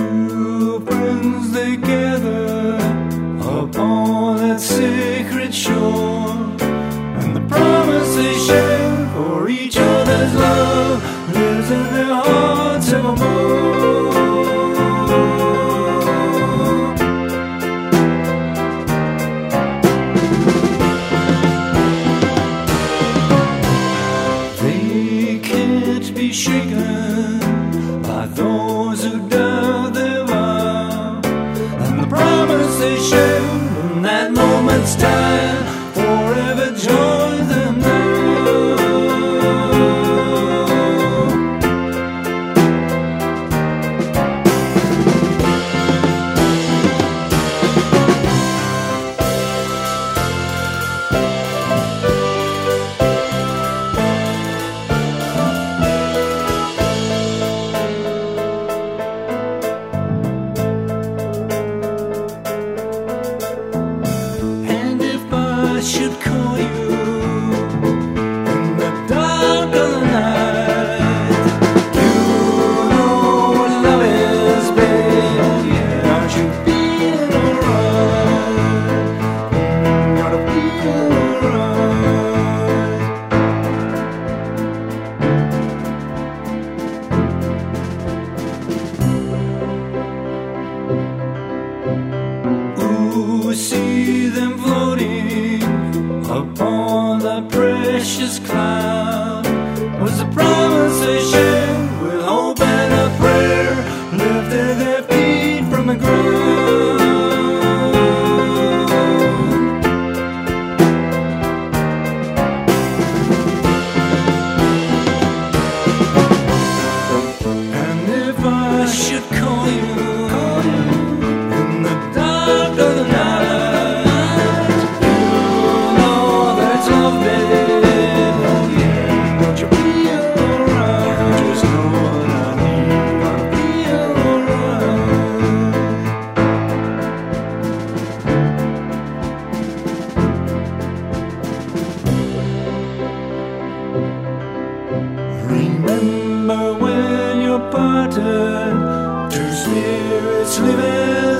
Two friends they gather upon that sacred shore, and the promise they share for each other's love lives in their hearts evermore. They can't be shaken by those who doubt their vow, and the promise they share in that moment's time forever joins them now. I should call you in the dark of the night. You know what love is, babe. Yeah, aren't you feeling alright? Gotta feel alright. Ooh, see them floating upon that precious cloud, was the promise they shared with hope and a prayer, lifted their feet from the ground. And if I should call you in the dark of the night, remember when you're parted, two spirits living